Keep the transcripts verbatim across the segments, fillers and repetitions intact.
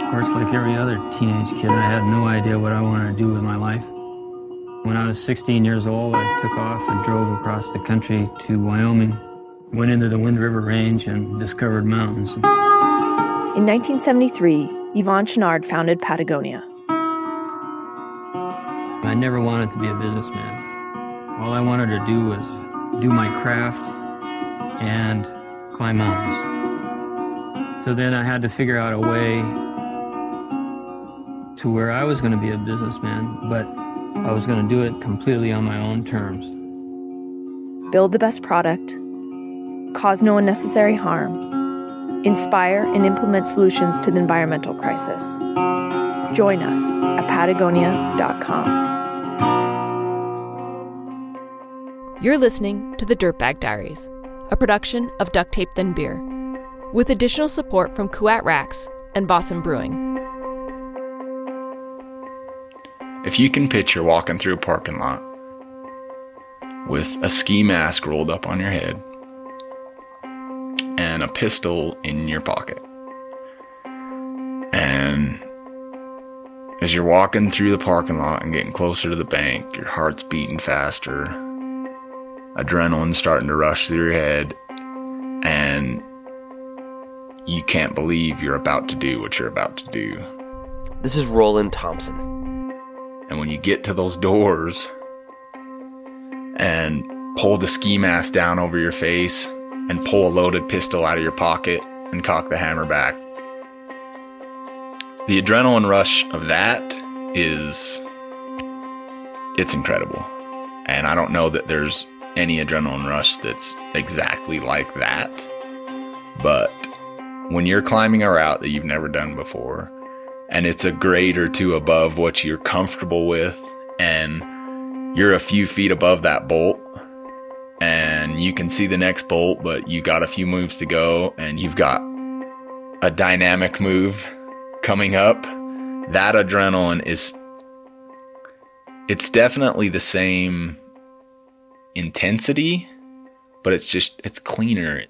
Of course, like every other teenage kid, I had no idea what I wanted to do with my life. When I was sixteen years old, I took off and drove across the country to Wyoming, went into the Wind River Range and discovered mountains. In nineteen seventy-three, Yvon Chouinard founded Patagonia. I never wanted to be a businessman. All I wanted to do was do my craft and climb mountains. So then I had to figure out a way to where I was going to be a businessman, but I was going to do it completely on my own terms. Build the best product, cause no unnecessary harm, inspire and implement solutions to the environmental crisis. Join us at Patagonia dot com. You're listening to The Dirtbag Diaries, a production of Duct Tape Then Beer, with additional support from Kuat Racks and Boston Brewing. If you can picture walking through a parking lot with a ski mask rolled up on your head and a pistol in your pocket, and as you're walking through the parking lot and getting closer to the bank, your heart's beating faster, adrenaline starting to rush through your head, and you can't believe you're about to do what you're about to do. This is Roland Thompson. And when you get to those doors and pull the ski mask down over your face and pull a loaded pistol out of your pocket and cock the hammer back, the adrenaline rush of that is, it's incredible. And I don't know that there's any adrenaline rush that's exactly like that. But when you're climbing a route that you've never done before, and it's a grade or two above what you're comfortable with, and you're a few feet above that bolt, and you can see the next bolt, but you got a few moves to go, and you've got a dynamic move coming up, that adrenaline is, it's definitely the same intensity, but it's just, it's cleaner.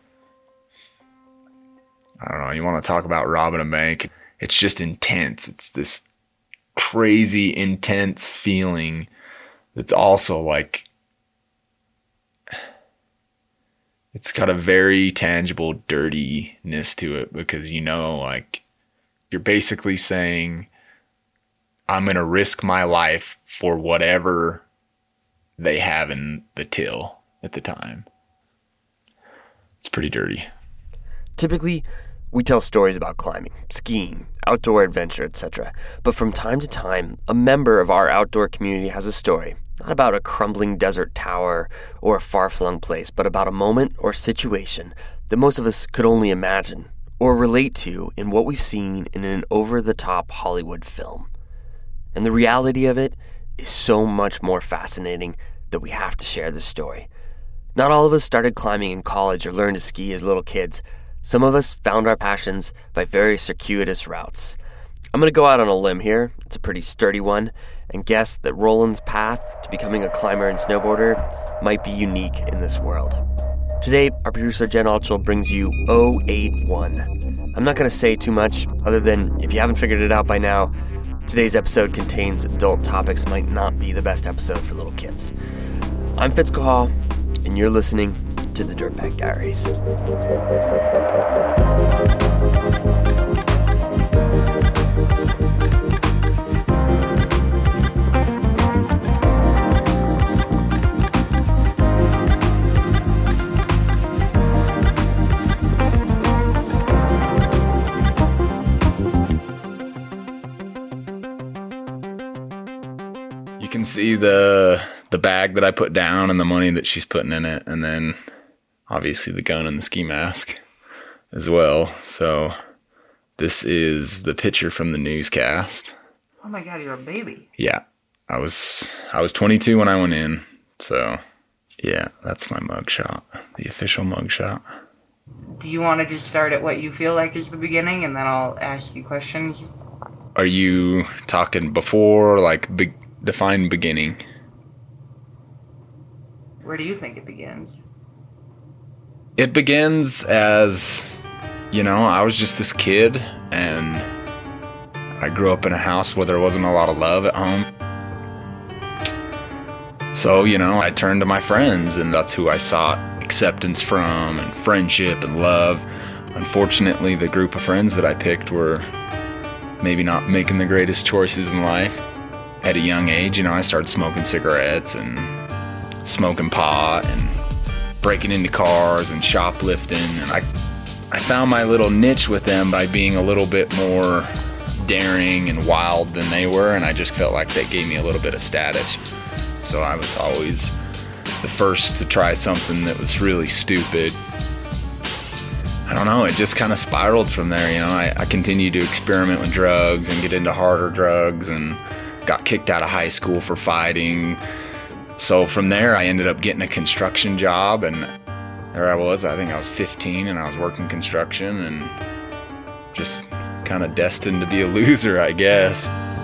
I don't know, you want to talk about robbing a bank, it's just intense. It's this crazy intense feeling that's also like, it's got a very tangible dirtiness to it, because you know, like, you're basically saying, I'm going to risk my life for whatever they have in the till at the time. It's pretty dirty. Typically, we tell stories about climbing, skiing, outdoor adventure, et cetera. But from time to time, a member of our outdoor community has a story, not about a crumbling desert tower or a far-flung place, but about a moment or situation that most of us could only imagine or relate to in what we've seen in an over-the-top Hollywood film. And the reality of it is so much more fascinating that we have to share this story. Not all of us started climbing in college or learned to ski as little kids. Some of us found our passions by very circuitous routes. I'm going to go out on a limb here, it's a pretty sturdy one, and guess that Roland's path to becoming a climber and snowboarder might be unique in this world. Today, our producer Jen Altschul brings you oh eight one. I'm not going to say too much, other than if you haven't figured it out by now, today's episode contains adult topics, might not be the best episode for little kids. I'm Fitz Cahall, and you're listening to The Dirtbag Diaries. You can see the the bag that I put down and the money that she's putting in it, and then obviously the gun and the ski mask as well. So this is the picture from the newscast. Oh my God, you're a baby. Yeah, I was I was twenty-two when I went in. So yeah, that's my mugshot, the official mugshot. Do you want to just start at what you feel like is the beginning, and then I'll ask you questions? Are you talking before, like, be- define beginning? Where do you think it begins? It begins as, you know, I was just this kid, and I grew up in a house where there wasn't a lot of love at home. So, you know, I turned to my friends, and that's who I sought acceptance from, and friendship and love. Unfortunately, the group of friends that I picked were maybe not making the greatest choices in life. At a young age, you know, I started smoking cigarettes and smoking pot and breaking into cars and shoplifting. And I, I found my little niche with them by being a little bit more daring and wild than they were, and I just felt like that gave me a little bit of status. So I was always the first to try something that was really stupid. I don't know, it just kind of spiraled from there, you know. I, I continued to experiment with drugs and get into harder drugs, and got kicked out of high school for fighting. So from there, I ended up getting a construction job, and there I was. I think I was fifteen, and I was working construction, and just kind of destined to be a loser, I guess.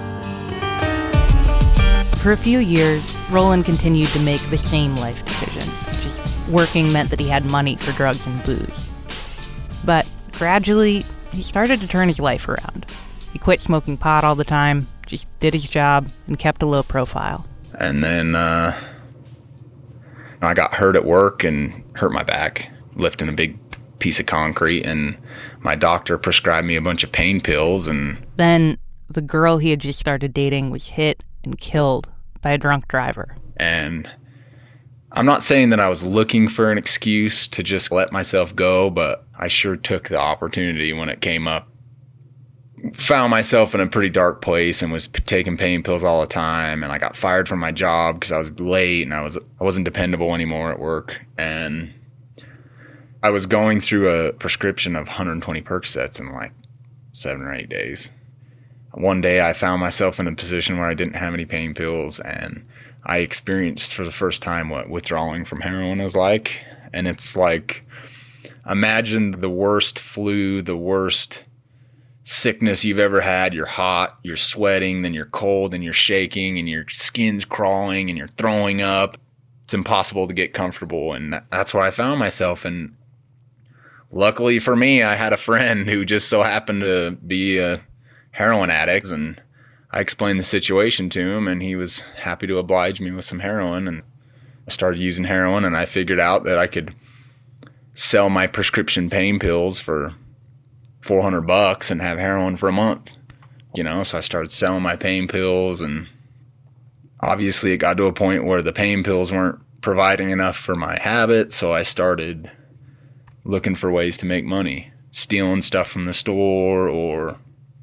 For a few years, Roland continued to make the same life decisions. Just working meant that he had money for drugs and booze. But gradually, he started to turn his life around. He quit smoking pot all the time, just did his job, and kept a low profile. And then uh, I got hurt at work and hurt my back, lifting a big piece of concrete, and my doctor prescribed me a bunch of pain pills. And then the girl he had just started dating was hit and killed by a drunk driver. And I'm not saying that I was looking for an excuse to just let myself go, but I sure took the opportunity when it came up. Found myself in a pretty dark place and was p- taking pain pills all the time, and I got fired from my job because I was late and I was I wasn't dependable anymore at work. And I was going through a prescription of one hundred twenty Percocets in like seven or eight days. One day I found myself in a position where I didn't have any pain pills, and I experienced for the first time what withdrawing from heroin was like. And it's like, imagine the worst flu, the worst sickness you've ever had. You're hot, you're sweating, then you're cold, and you're shaking, and your skin's crawling, and you're throwing up. It's impossible to get comfortable, and that's where I found myself. And luckily for me, I had a friend who just so happened to be a heroin addict, and I explained the situation to him, and he was happy to oblige me with some heroin. And I started using heroin, and I figured out that I could sell my prescription pain pills for four hundred bucks and have heroin for a month, you know. So I started selling my pain pills, and obviously it got to a point where the pain pills weren't providing enough for my habit. So I started looking for ways to make money, stealing stuff from the store, or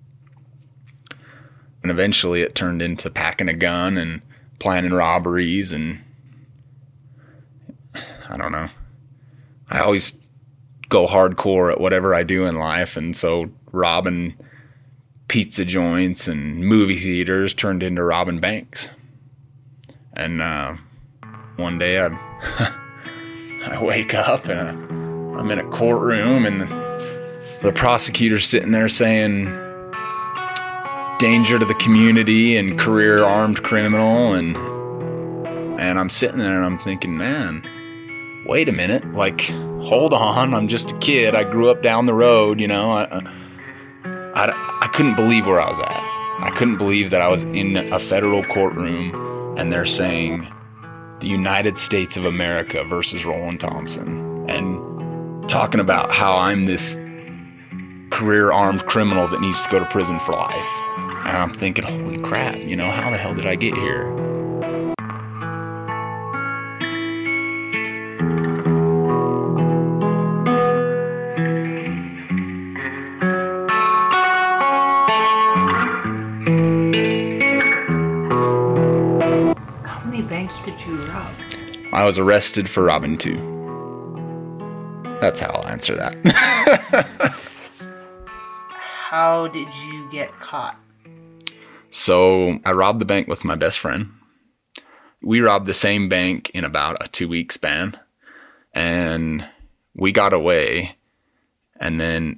and eventually it turned into packing a gun and planning robberies. And I don't know, I always go hardcore at whatever I do in life, and so robbing pizza joints and movie theaters turned into robbing banks. And uh, one day I I wake up and I'm in a courtroom, and the prosecutor's sitting there saying danger to the community and career armed criminal, and and I'm sitting there and I'm thinking, man, wait a minute, like, hold on, I'm just a kid. I grew up down the road, you know. I, I, I couldn't believe where I was at. I couldn't believe that I was in a federal courtroom and they're saying the United States of America versus Roland Thompson, and talking about how I'm this career armed criminal that needs to go to prison for life. And I'm thinking, holy crap, you know, how the hell did I get here? How many banks did you rob? I was arrested for robbing two. That's how I'll answer that. How did you get caught? So I robbed the bank with my best friend. We robbed the same bank in about a two-week span, and we got away. And then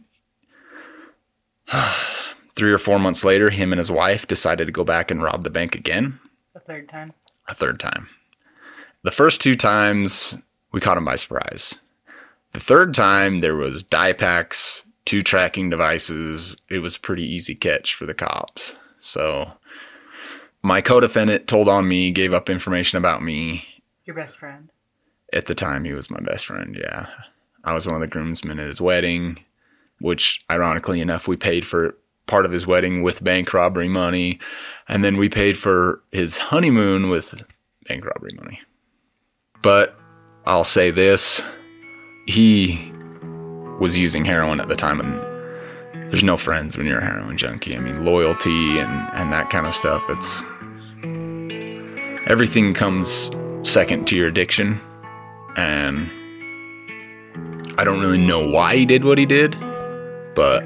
three or four months later, him and his wife decided to go back and rob the bank again. A third time? A third time. The first two times, we caught him by surprise. The third time, there was dye packs two tracking devices. It was a pretty easy catch for the cops. So my co-defendant told on me, gave up information about me. Your best friend? At the time, he was my best friend, yeah. I was one of the groomsmen at his wedding, which, ironically enough, we paid for part of his wedding with bank robbery money, and then we paid for his honeymoon with bank robbery money. But I'll say this, he was using heroin at the time, and there's no friends when you're a heroin junkie. I mean, loyalty and, and that kind of stuff, it's... everything comes second to your addiction, and I don't really know why he did what he did, but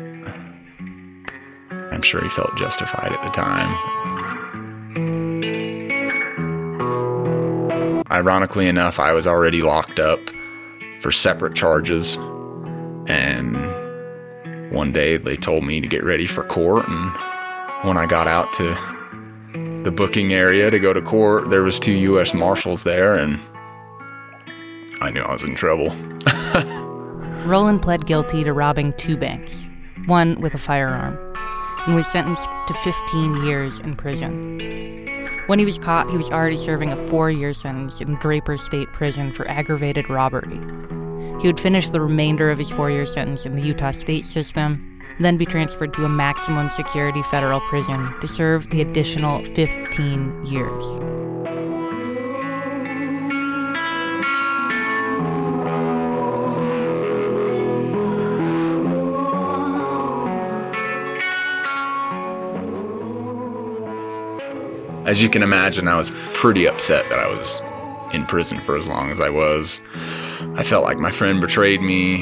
I'm sure he felt justified at the time. Ironically enough, I was already locked up for separate charges, and one day they told me to get ready for court, and when I got out to the booking area to go to court, there was two U S Marshals there, and I knew I was in trouble. Roland pled guilty to robbing two banks, one with a firearm, and was sentenced to fifteen years in prison. When he was caught, he was already serving a four-year sentence in Draper State Prison for aggravated robbery. He would finish the remainder of his four-year sentence in the Utah State System, then be transferred to a maximum security federal prison to serve the additional fifteen years. As you can imagine, I was pretty upset that I was in prison for as long as I was. I felt like my friend betrayed me.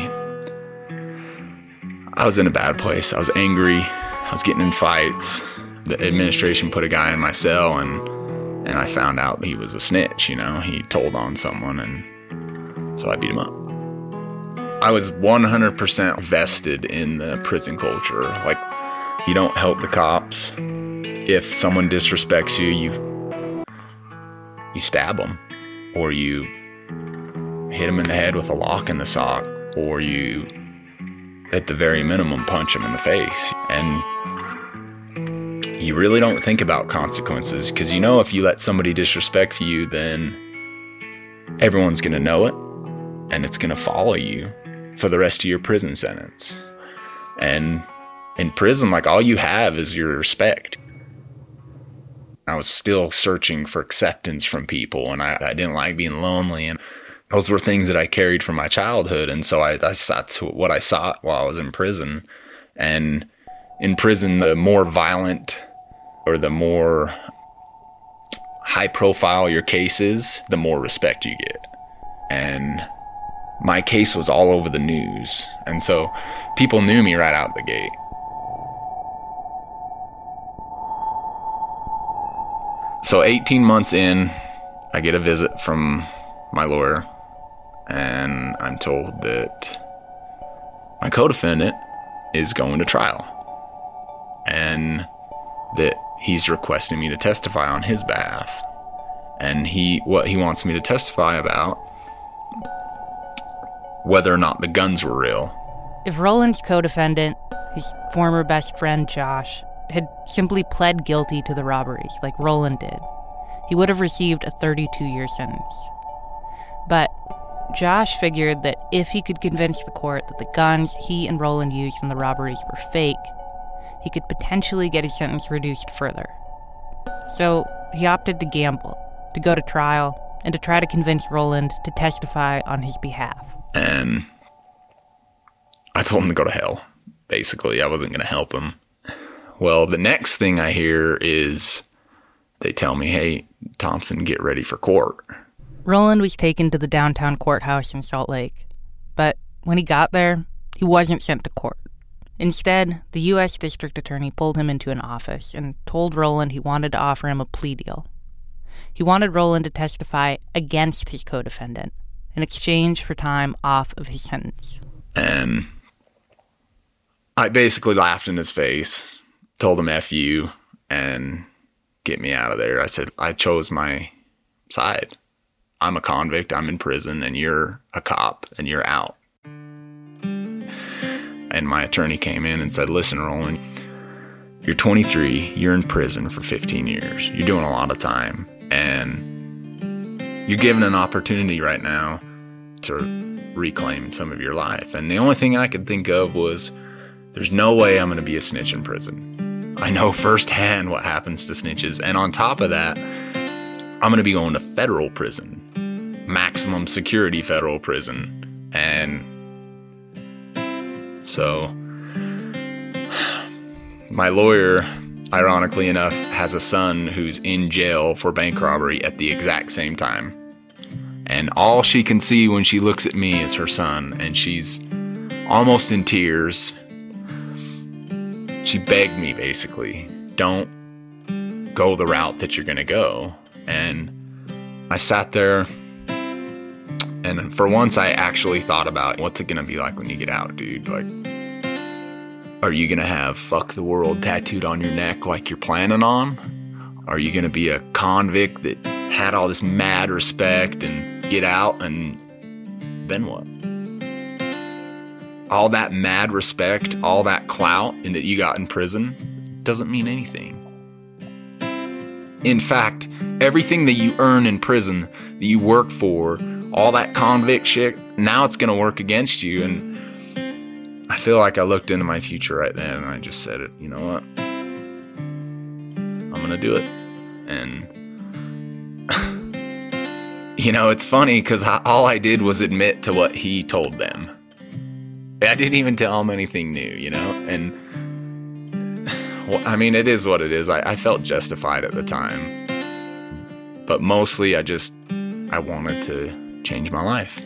I was in a bad place. I was angry. I was getting in fights. The administration put a guy in my cell, and and I found out he was a snitch, you know. He told on someone, and so I beat him up. I was one hundred percent vested in the prison culture. Like, you don't help the cops. If someone disrespects you, you you stab them, or you hit them in the head with a lock in the sock, or you, at the very minimum, punch them in the face. And you really don't think about consequences, because you know if you let somebody disrespect you, then everyone's going to know it, and it's going to follow you for the rest of your prison sentence. And in prison, like, all you have is your respect. I was still searching for acceptance from people, and I, I didn't like being lonely, and those were things that I carried from my childhood, and so I, I sought to what I sought while I was in prison. And in prison, the more violent or the more high profile your case is, the more respect you get. And my case was all over the news, and so people knew me right out the gate. So eighteen months in, I get a visit from my lawyer, and I'm told that my co-defendant is going to trial, and that he's requesting me to testify on his behalf. And he what he wants me to testify about, whether or not the guns were real. If Roland's co-defendant, his former best friend Josh, had simply pled guilty to the robberies like Roland did, he would have received a thirty-two-year sentence. But Josh figured that if he could convince the court that the guns he and Roland used in the robberies were fake, he could potentially get his sentence reduced further. So he opted to gamble, to go to trial, and to try to convince Roland to testify on his behalf. And I told him to go to hell. Basically, I wasn't going to help him. Well, the next thing I hear is they tell me, hey, Thompson, get ready for court. Roland was taken to the downtown courthouse in Salt Lake. But when he got there, he wasn't sent to court. Instead, the U S district attorney pulled him into an office and told Roland he wanted to offer him a plea deal. He wanted Roland to testify against his co-defendant in exchange for time off of his sentence. And I basically laughed in his face, told him F you, and get me out of there. I said, I chose my side. I'm a convict, I'm in prison, and you're a cop, and you're out. And my attorney came in and said, listen, Roland, you're twenty-three, you're in prison for fifteen years. You're doing a lot of time, and you're given an opportunity right now to reclaim some of your life. And the only thing I could think of was, there's no way I'm going to be a snitch in prison. I know firsthand what happens to snitches. And on top of that, I'm going to be going to federal prison, maximum security federal prison. And so my lawyer, ironically enough, has a son who's in jail for bank robbery at the exact same time. And all she can see when she looks at me is her son, and she's almost in tears. She begged me, basically, don't go the route that you're going to go. And I sat there, and for once I actually thought about, what's it going to be like when you get out, dude? Like, are you going to have fuck the world tattooed on your neck like you're planning on? Are you going to be a convict that had all this mad respect and get out, and then what? All that mad respect, all that clout and that you got in prison doesn't mean anything. In fact, everything that you earn in prison, that you work for, all that convict shit, now it's going to work against you. And I feel like I looked into my future right then, and I just said, you know what? I'm going to do it. And you know, it's funny because all I did was admit to what he told them. I didn't even tell him anything new, you know? And, well, I mean, it is what it is. I, I felt justified at the time. But mostly I just, I wanted to change my life.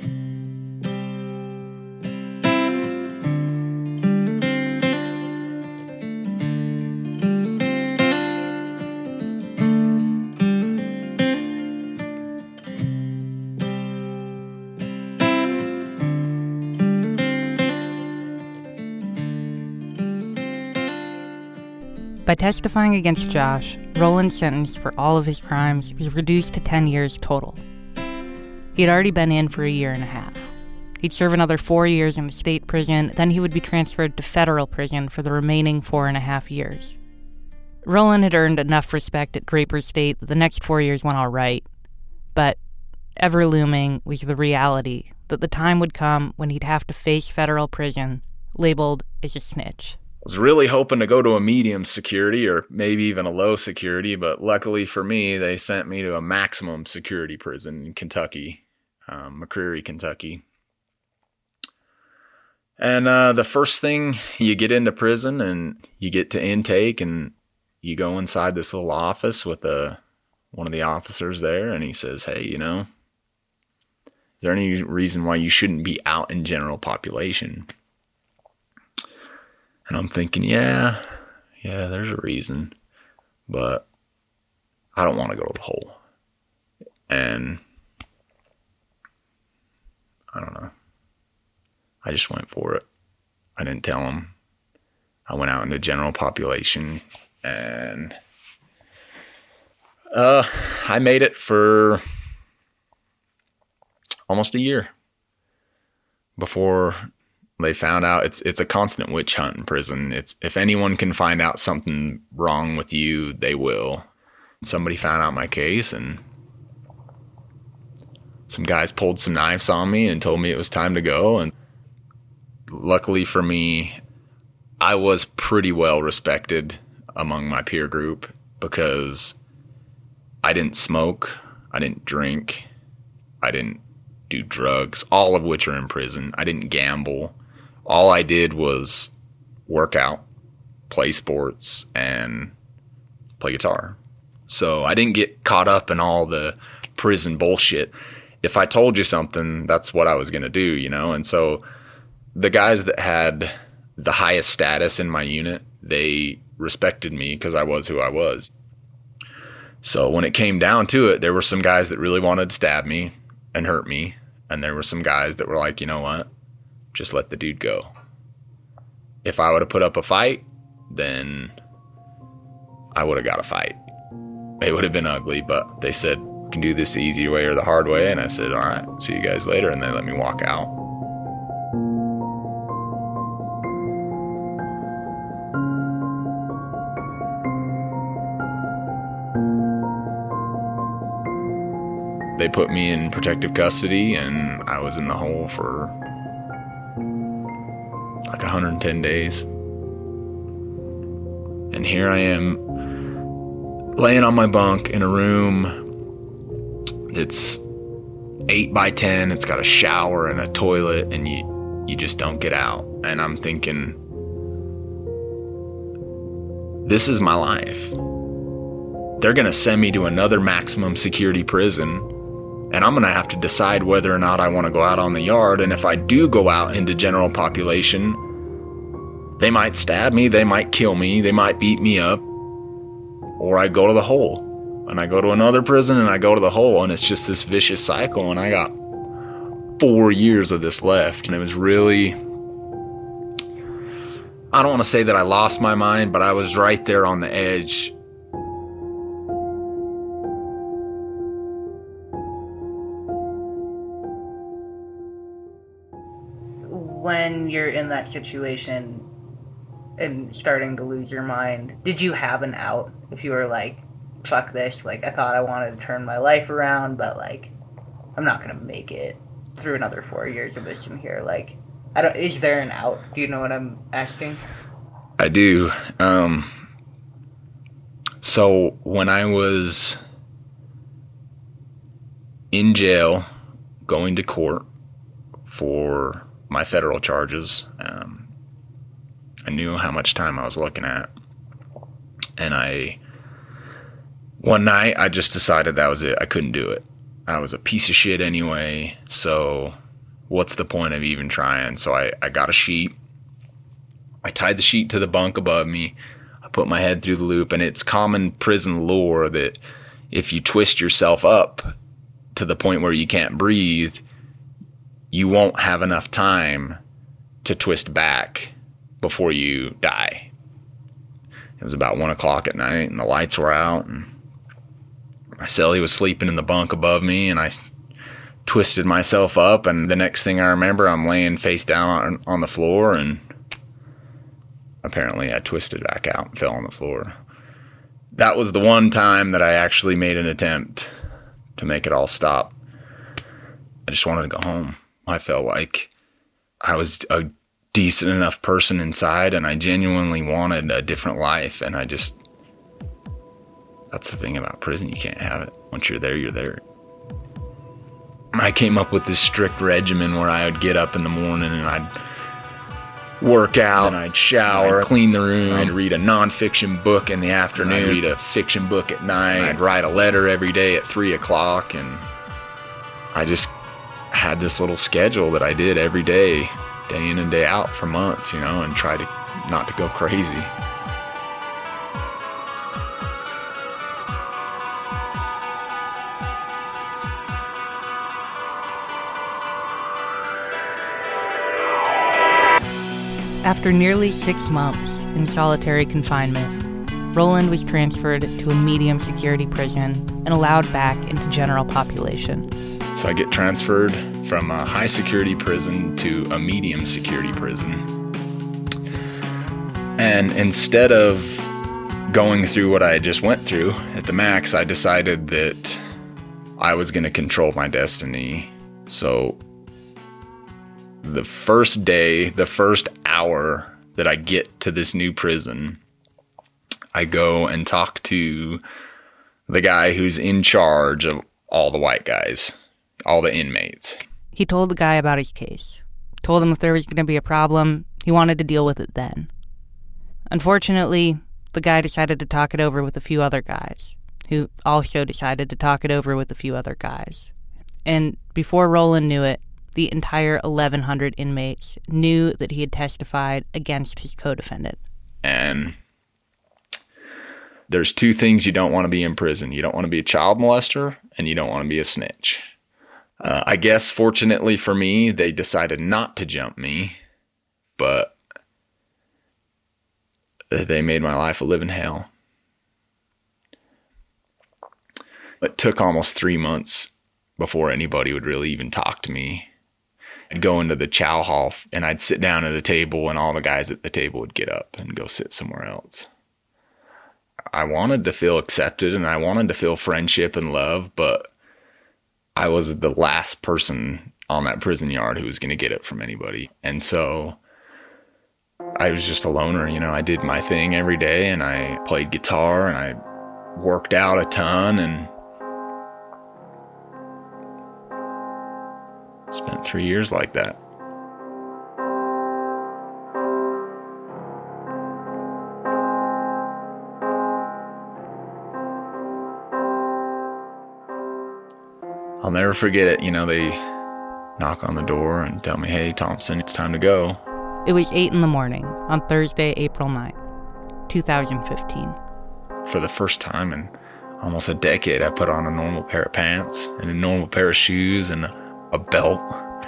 By testifying against Josh, Roland's sentence for all of his crimes was reduced to ten years total. He had already been in for a year and a half. He'd serve another four years in the state prison, then he would be transferred to federal prison for the remaining four and a half years. Roland had earned enough respect at Draper State that the next four years went all right. But ever looming was the reality that the time would come when he'd have to face federal prison, labeled as a snitch. I was really hoping to go to a medium security or maybe even a low security, but luckily for me, they sent me to a maximum security prison in Kentucky, um, McCreary, Kentucky. And uh, the first thing, you get into prison and you get to intake, and you go inside this little office with a, one of the officers there, and he says, hey, you know, is there any reason why you shouldn't be out in general population? And I'm thinking, yeah, yeah, there's a reason, but I don't want to go to the hole. And I don't know. I just went for it. I didn't tell him. I went out into general population, and uh, I made it for almost a year before they found out. It's it's a constant witch hunt in prison. It's if anyone can find out something wrong with you, they will. Somebody found out my case, and some guys pulled some knives on me and told me it was time to go. And luckily for me, I was pretty well respected among my peer group because I didn't smoke, I didn't drink, I didn't do drugs, all of which are in prison. I didn't gamble. All I did was work out, play sports, and play guitar. So I didn't get caught up in all the prison bullshit. If I told you something, that's what I was going to do, you know? And so the guys that had the highest status in my unit, they respected me because I was who I was. So when it came down to it, there were some guys that really wanted to stab me and hurt me. And there were some guys that were like, you know what? Just let the dude go. If I would have put up a fight, then I would have got a fight. It would have been ugly, but they said, we can do this the easy way or the hard way. And I said, all right, see you guys later. And they let me walk out. They put me in protective custody, and I was in the hole for like one hundred ten days. And here I am, laying on my bunk in a room that's eight by ten. It's got a shower and a toilet, and you, you just don't get out. And I'm thinking, this is my life. They're going to send me to another maximum security prison, and I'm going to have to decide whether or not I want to go out on the yard. And if I do go out into general population, they might stab me, they might kill me, they might beat me up, or I go to the hole. And I go to another prison and I go to the hole, and it's just this vicious cycle. And I got four years of this left, and it was really, I don't want to say that I lost my mind, but I was right there on the edge. When you're in that situation and starting to lose your mind, did you have an out? If you were like, fuck this, like, I thought I wanted to turn my life around, but like, I'm not gonna make it through another four years of this in here. Like, I don't, is there an out? Do you know what I'm asking? I do. Um, so when I was in jail, going to court for my federal charges, um, I knew how much time I was looking at. And I, one night, I just decided that was it. I couldn't do it. I was a piece of shit anyway, so what's the point of even trying? So I, I got a sheet. I tied the sheet to the bunk above me. I put my head through the loop, and it's common prison lore that if you twist yourself up to the point where you can't breathe, you won't have enough time to twist back before you die. It was about one o'clock at night, and the lights were out, and my cellie was sleeping in the bunk above me, and I twisted myself up, and the next thing I remember, I'm laying face down on, on the floor, and apparently I twisted back out and fell on the floor. That was the one time that I actually made an attempt to make it all stop. I just wanted to go home. I felt like I was a decent enough person inside, and I genuinely wanted a different life. And I just, that's the thing about prison, you can't have it. Once you're there, you're there. I came up with this strict regimen where I would get up in the morning and I'd work out, and I'd shower, I'd clean the room, I'd read a nonfiction book in the afternoon, I'd read a fiction book at night, I'd write a letter every day at three o'clock, and I just had this little schedule that I did every day, day in and day out for months, you know, and try to not to go crazy. After nearly six months in solitary confinement, Roland was transferred to a medium security prison and allowed back into general population. So I get transferred from a high security prison to a medium security prison. And instead of going through what I just went through at the max, I decided that I was going to control my destiny. So the first day, the first hour that I get to this new prison, I go and talk to the guy who's in charge of all the white guys, all the inmates. He told the guy about his case, told him if there was going to be a problem, he wanted to deal with it then. Unfortunately, the guy decided to talk it over with a few other guys, who also decided to talk it over with a few other guys. And before Roland knew it, the entire eleven hundred inmates knew that he had testified against his co-defendant. And there's two things you don't want to be in prison. You don't want to be a child molester, and you don't want to be a snitch. Uh, I guess, fortunately for me, they decided not to jump me, but they made my life a living hell. It took almost three months before anybody would really even talk to me. I'd go into the chow hall, and I'd sit down at a table, and all the guys at the table would get up and go sit somewhere else. I wanted to feel accepted, and I wanted to feel friendship and love, but I was the last person on that prison yard who was going to get it from anybody. And so I was just a loner, you know. I did my thing every day, and I played guitar, and I worked out a ton, and spent three years like that. I'll never forget it. You know, they knock on the door and tell me, "Hey, Thompson, it's time to go." It was eight in the morning on Thursday, April ninth, two thousand fifteen. For the first time in almost a decade, I put on a normal pair of pants and a normal pair of shoes and a belt.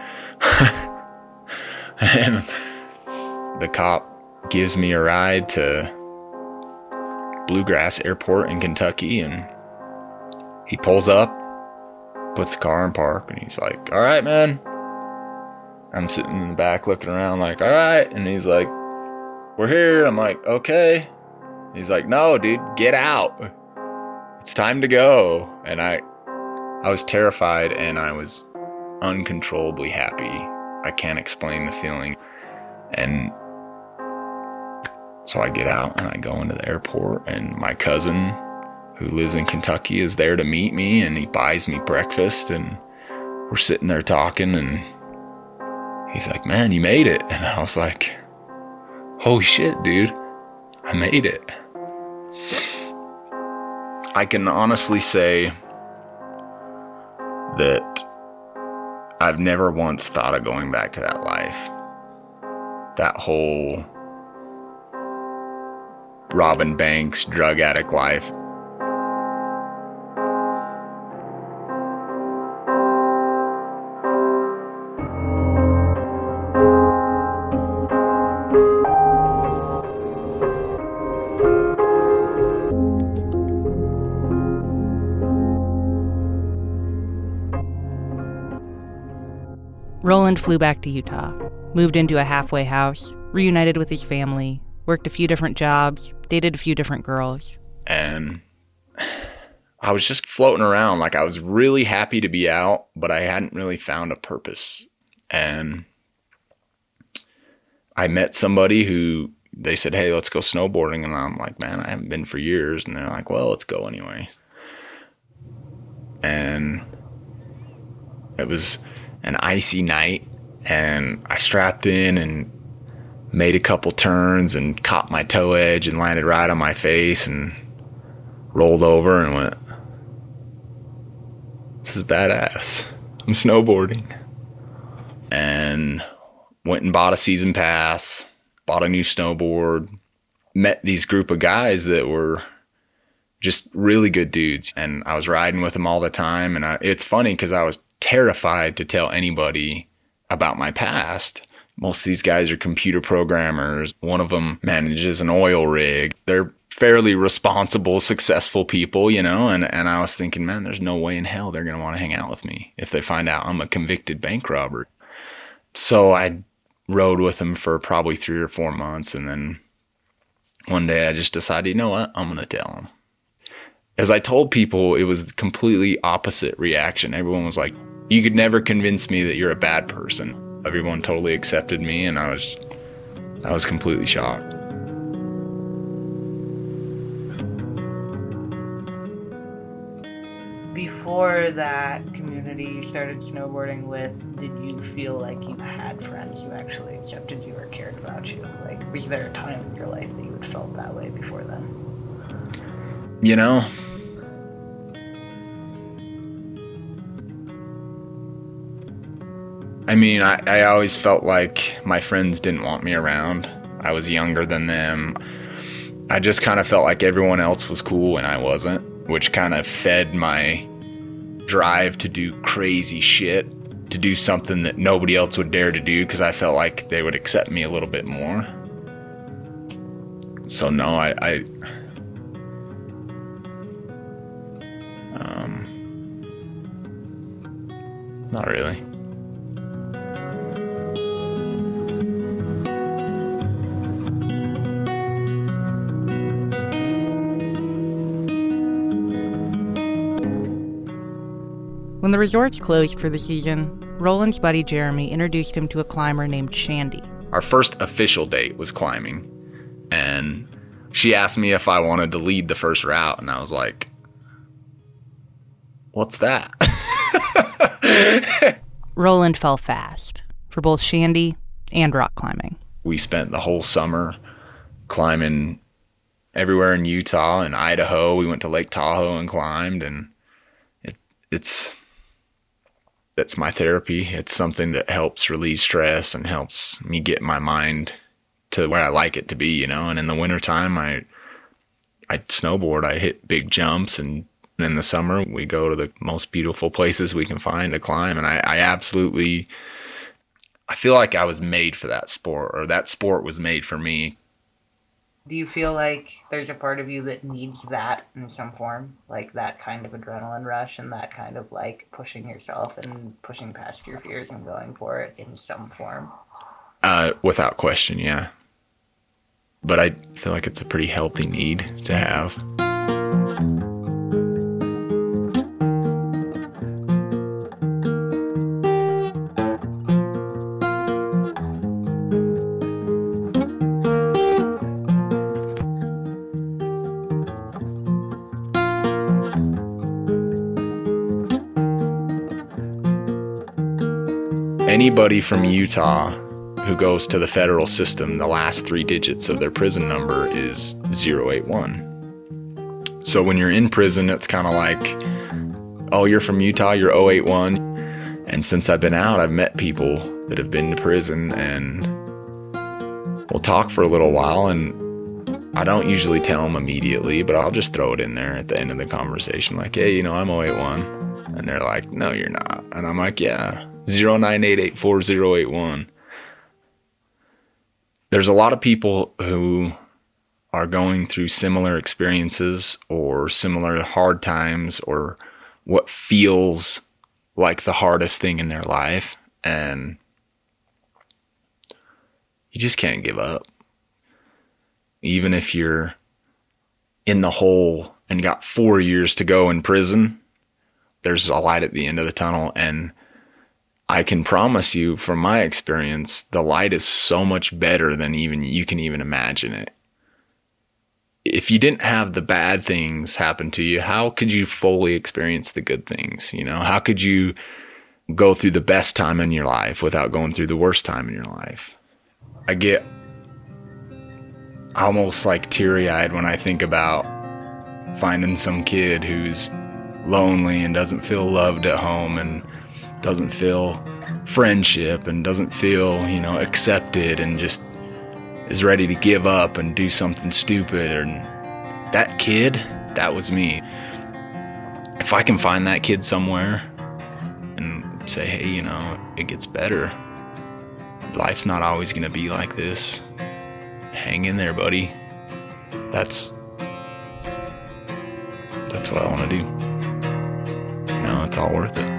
And the cop gives me a ride to Bluegrass Airport in Kentucky, and he pulls up, puts the car in park, and he's like, "All right, man." I'm sitting in the back looking around like, "All right." And he's like, "We're here." I'm like, "Okay." He's like, "No, dude, get out. It's time to go." And I I was terrified, and I was uncontrollably happy. I can't explain the feeling. And so I get out and I go into the airport, and my cousin who lives in Kentucky is there to meet me, and he buys me breakfast, and we're sitting there talking, and he's like, "Man, you made it." And I was like, "Holy shit, dude, I made it." I can honestly say that I've never once thought of going back to that life. That whole robbing banks, drug addict life. Roland flew back to Utah, moved into a halfway house, reunited with his family, worked a few different jobs, dated a few different girls. And I was just floating around. Like, I was really happy to be out, but I hadn't really found a purpose. And I met somebody who, they said, "Hey, let's go snowboarding." And I'm like, "Man, I haven't been for years." And they're like, "Well, let's go anyway." And it was an icy night, and I strapped in and made a couple turns and caught my toe edge and landed right on my face and rolled over and went, "This is badass. I'm snowboarding." And went and bought a season pass, bought a new snowboard, met these group of guys that were just really good dudes, and I was riding with them all the time. And I, it's funny because I was terrified to tell anybody about my past. Most of these guys are computer programmers. One of them manages an oil rig. They're fairly responsible, successful people, you know, and, and I was thinking, man, there's no way in hell they're going to want to hang out with me if they find out I'm a convicted bank robber. So I rode with them for probably three or four months, and then one day I just decided, you know what, I'm going to tell them. As I told people, it was the completely opposite reaction. Everyone was like, "You could never convince me that you're a bad person." Everyone totally accepted me, and I was, I was completely shocked. Before that community you started snowboarding with, did you feel like you had friends who actually accepted you or cared about you? Like, was there a time in your life that you had felt that way before then? You know, I mean, I, I always felt like my friends didn't want me around. I was younger than them. I just kind of felt like everyone else was cool and I wasn't, which kind of fed my drive to do crazy shit, to do something that nobody else would dare to do, because I felt like they would accept me a little bit more. So no, I... I um, not really. When the resorts closed for the season, Roland's buddy Jeremy introduced him to a climber named Shandy. Our first official date was climbing, and she asked me if I wanted to lead the first route, and I was like, what's that? Roland fell fast for both Shandy and rock climbing. We spent the whole summer climbing everywhere in Utah and Idaho. We went to Lake Tahoe and climbed, and it, it's that's my therapy. It's something that helps relieve stress and helps me get my mind to where I like it to be, you know. And in the wintertime, I I snowboard. I hit big jumps, and in the summer, we go to the most beautiful places we can find to climb. And I, I absolutely, I feel like I was made for that sport, or that sport was made for me. Do you feel like there's a part of you that needs that in some form? Like that kind of adrenaline rush and that kind of like pushing yourself and pushing past your fears and going for it in some form? Uh, without question, yeah. But I feel like it's a pretty healthy need to have. Anybody from Utah who goes to the federal system, the last three digits of their prison number is zero eight one. So when you're in prison, it's kind of like, oh, you're from Utah, you're oh eight one. And since I've been out, I've met people that have been to prison, and we'll talk for a little while, and I don't usually tell them immediately, but I'll just throw it in there at the end of the conversation, like, hey, you know, I'm oh eight one. And they're like, no, you're not. And I'm like, yeah. zero nine eight eight four zero eight one. There's a lot of people who are going through similar experiences or similar hard times or what feels like the hardest thing in their life, and you just can't give up. Even if you're in the hole and got four years to go in prison, there's a light at the end of the tunnel, and I can promise you from my experience, the light is so much better than even you can even imagine it. If you didn't have the bad things happen to you, how could you fully experience the good things? You know, how could you go through the best time in your life without going through the worst time in your life? I get almost like teary-eyed when I think about finding some kid who's lonely and doesn't feel loved at home and doesn't feel friendship and doesn't feel, you know, accepted and just is ready to give up and do something stupid. And that kid, that was me. If I can find that kid somewhere and say, hey, you know, it gets better. Life's not always going to be like this. Hang in there, buddy. That's, that's what I want to do. You know, it's all worth it.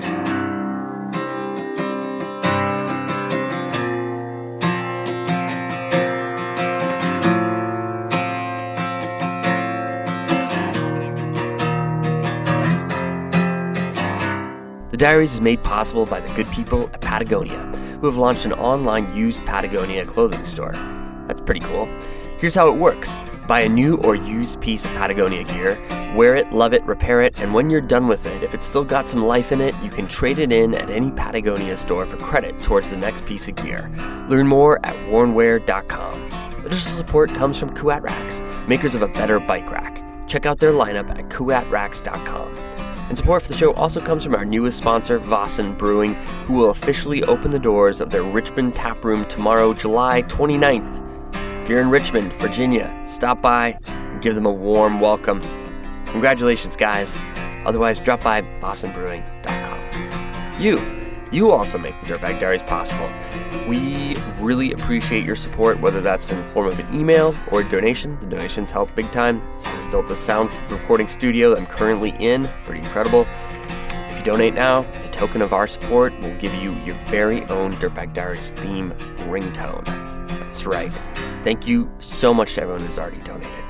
The Diaries is made possible by the good people at Patagonia, who have launched an online used Patagonia clothing store. That's pretty cool. Here's how it works. Buy a new or used piece of Patagonia gear, wear it, love it, repair it, and when you're done with it, if it's still got some life in it, you can trade it in at any Patagonia store for credit towards the next piece of gear. Learn more at worn wear dot com. Additional support comes from Kuat Racks, makers of a better bike rack. Check out their lineup at kuat racks dot com. And support for the show also comes from our newest sponsor, Vossen Brewing, who will officially open the doors of their Richmond tap room tomorrow, July twenty-ninth. If you're in Richmond, Virginia, stop by and give them a warm welcome. Congratulations, guys. Otherwise, drop by vossen brewing dot com. You, you also make the Dirtbag Diaries possible. We really appreciate your support, whether that's in the form of an email or a donation. The donations help big time. It's how we built the sound recording studio that I'm currently in. Pretty incredible. If you donate now, it's a token of our support. We'll give you your very own Dirtbag Diaries theme ringtone. That's right. Thank you so much to everyone who's already donated.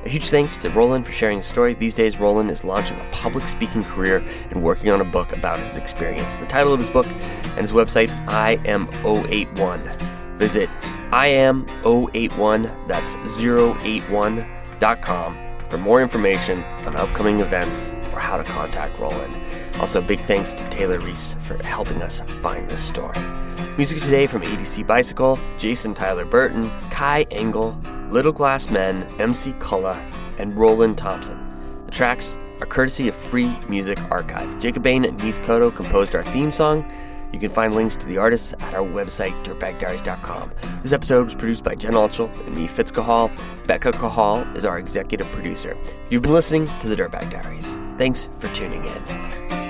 A huge thanks to Roland for sharing his story. These days, Roland is launching a public speaking career and working on a book about his experience. The title of his book and his website, I am zero eight one. Visit I am zero eight one, that's zero eight one dot com for more information on upcoming events or how to contact Roland. Also, big thanks to Taylor Reese for helping us find this story. Music today from A D C Bicycle, Jason Tyler Burton, Kai Engel, Little Glass Men, M C Culla, and Roland Thompson. The tracks are courtesy of Free Music Archive. Jacob Bain and Heath Koto composed our theme song. You can find links to the artists at our website, dirtbag diaries dot com. This episode was produced by Jen Altschul and me, Fitz Cahall. Becca Cahall is our executive producer. You've been listening to the Dirtbag Diaries. Thanks for tuning in.